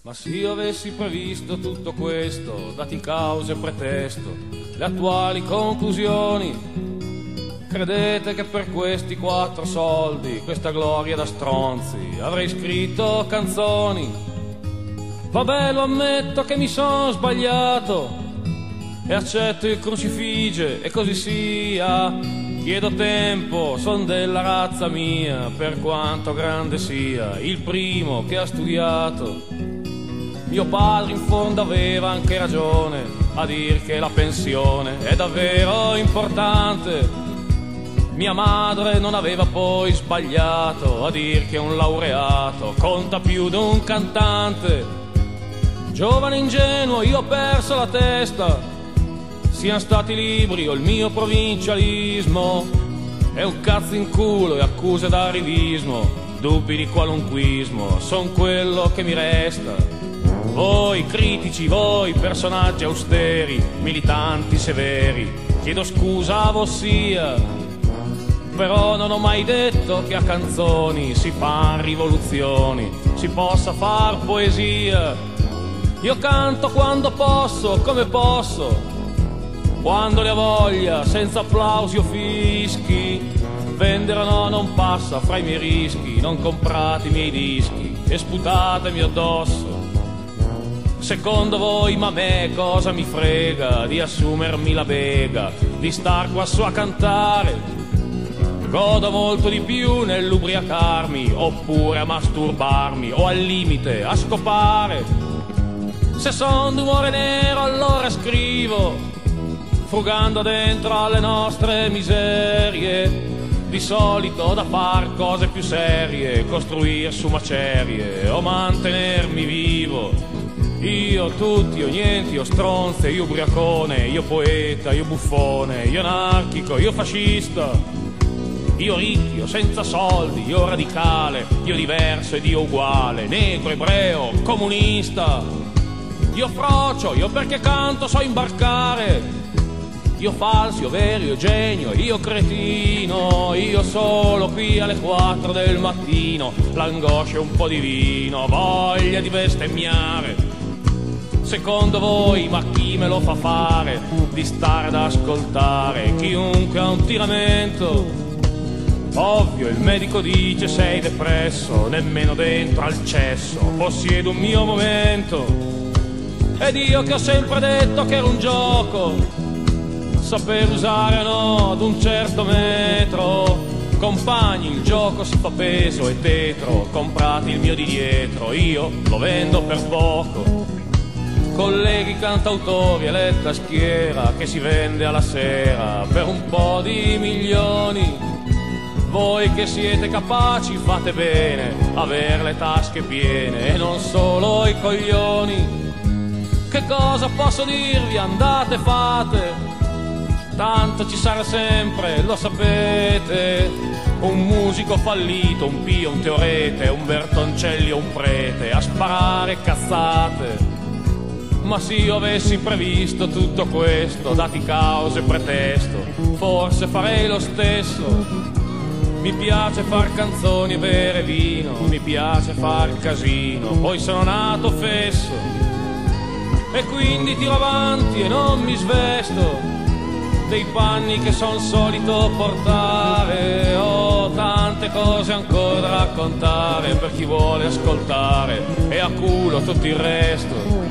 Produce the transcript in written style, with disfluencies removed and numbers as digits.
Ma se io avessi previsto tutto questo, dati causa e pretesto, le attuali conclusioni, credete che per questi 4 soldi, questa gloria da stronzi, avrei scritto canzoni? Vabbè, lo ammetto che mi sono sbagliato e accetto il crucifige e così sia. Chiedo tempo, son della razza mia, per quanto grande sia, il primo che ha studiato. Mio padre in fondo aveva anche ragione a dir che la pensione è davvero importante. Mia madre non aveva poi sbagliato a dir che un laureato conta più di un cantante. Giovane ingenuo, io ho perso la testa, siano stati libri o il mio provincialismo. È un cazzo in culo e accuse d'arrivismo, dubbi di qualunquismo, son quello che mi resta. Voi critici, voi personaggi austeri, militanti severi, chiedo scusa a vossia, però non ho mai detto che a canzoni si fan rivoluzioni, si possa far poesia. Io canto quando posso, come posso, quando ne ho voglia, senza applausi o fischi. Vendere o no non passa fra i miei rischi, non comprate i miei dischi e sputatemi addosso. Secondo voi, ma a me cosa mi frega di assumermi la bega, di star qua su a cantare? Godo molto di più nell'ubriacarmi, oppure a masturbarmi, o al limite a scopare. Se son d'umore nero allora scrivo, frugando dentro alle nostre miserie. Di solito da far cose più serie, costruire su macerie o mantenermi vivo. Io tutti, io niente, io stronze, io ubriacone, io poeta, io buffone, io anarchico, io fascista, io ricco, io senza soldi, io radicale, io diverso ed io uguale, negro, ebreo, comunista, io frocio, io perché canto so imbarcare, io falso, io vero, io genio, io cretino, io solo qui alle 4 del mattino, l'angoscia e un po' di vino, voglia di bestemmiare. Secondo voi, ma chi me lo fa fare di stare ad ascoltare chiunque ha un tiramento? Ovvio, il medico dice sei depresso, nemmeno dentro al cesso possiedo un mio momento. Ed io che ho sempre detto che era un gioco, saper usare o no ad un certo metro. Compagni, il gioco si fa peso e tetro, comprate il mio di dietro, io lo vendo per poco. Colleghi cantautori, eletta schiera che si vende alla sera per un po' di milioni. Voi che siete capaci fate bene, aver le tasche piene e non solo i coglioni. Che cosa posso dirvi? Andate, fate, tanto ci sarà sempre, lo sapete. Un musico fallito, un pio, un teorete, un Bertoncelli o un prete a sparare cazzate. Ma se io avessi previsto tutto questo, dati causa e pretesto, forse farei lo stesso. Mi piace far canzoni e bere vino, mi piace far casino, poi sono nato fesso e quindi tiro avanti e non mi svesto dei panni che son solito portare. Ho tante cose ancora da raccontare per chi vuole ascoltare e a culo tutto il resto.